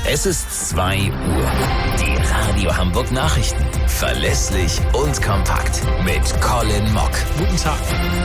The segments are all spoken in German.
Es ist 2 Uhr. Die Radio Hamburg Nachrichten. Verlässlich und kompakt. Mit Colin Mock. Guten Tag.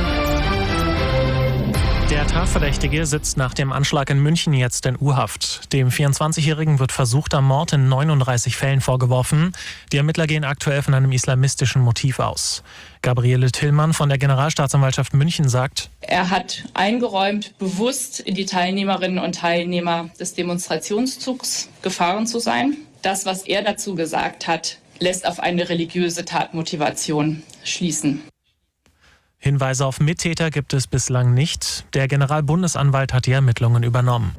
Der Tatverdächtige sitzt nach dem Anschlag in München jetzt in U-Haft. Dem 24-Jährigen wird versuchter Mord in 39 Fällen vorgeworfen. Die Ermittler gehen aktuell von einem islamistischen Motiv aus. Gabriele Tillmann von der Generalstaatsanwaltschaft München sagt: Er hat eingeräumt, bewusst in die Teilnehmerinnen und Teilnehmer des Demonstrationszugs gefahren zu sein. Das, was er dazu gesagt hat, lässt auf eine religiöse Tatmotivation schließen. Hinweise auf Mittäter gibt es bislang nicht. Der Generalbundesanwalt hat die Ermittlungen übernommen.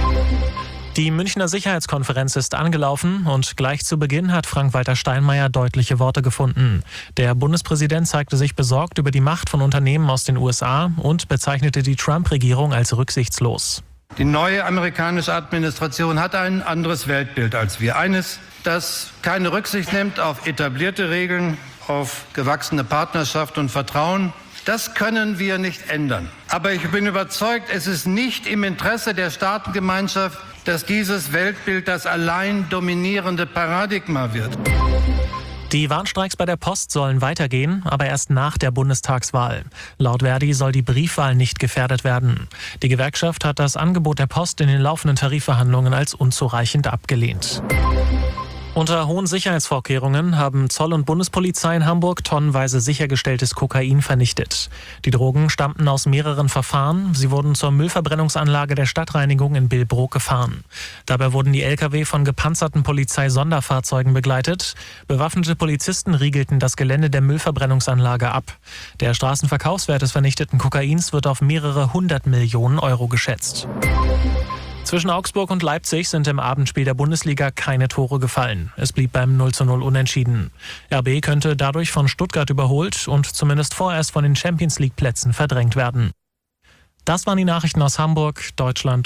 Die Münchner Sicherheitskonferenz ist angelaufen und gleich zu Beginn hat Frank-Walter Steinmeier deutliche Worte gefunden. Der Bundespräsident zeigte sich besorgt über die Macht von Unternehmen aus den USA und bezeichnete die Trump-Regierung als rücksichtslos. Die neue amerikanische Administration hat ein anderes Weltbild als wir. Eines, das keine Rücksicht nimmt auf etablierte Regeln, auf gewachsene Partnerschaft und Vertrauen. Das können wir nicht ändern. Aber ich bin überzeugt, es ist nicht im Interesse der Staatengemeinschaft, dass dieses Weltbild das allein dominierende Paradigma wird. Die Warnstreiks bei der Post sollen weitergehen, aber erst nach der Bundestagswahl. Laut Verdi soll die Briefwahl nicht gefährdet werden. Die Gewerkschaft hat das Angebot der Post in den laufenden Tarifverhandlungen als unzureichend abgelehnt. Unter hohen Sicherheitsvorkehrungen haben Zoll und Bundespolizei in Hamburg tonnenweise sichergestelltes Kokain vernichtet. Die Drogen stammten aus mehreren Verfahren. Sie wurden zur Müllverbrennungsanlage der Stadtreinigung in Billbrook gefahren. Dabei wurden die Lkw von gepanzerten Polizeisonderfahrzeugen begleitet. Bewaffnete Polizisten riegelten das Gelände der Müllverbrennungsanlage ab. Der Straßenverkaufswert des vernichteten Kokains wird auf mehrere 100 Millionen Euro geschätzt. Zwischen Augsburg und Leipzig sind im Abendspiel der Bundesliga keine Tore gefallen. Es blieb beim 0:0 unentschieden. RB könnte dadurch von Stuttgart überholt und zumindest vorerst von den Champions-League-Plätzen verdrängt werden. Das waren die Nachrichten aus Hamburg, Deutschland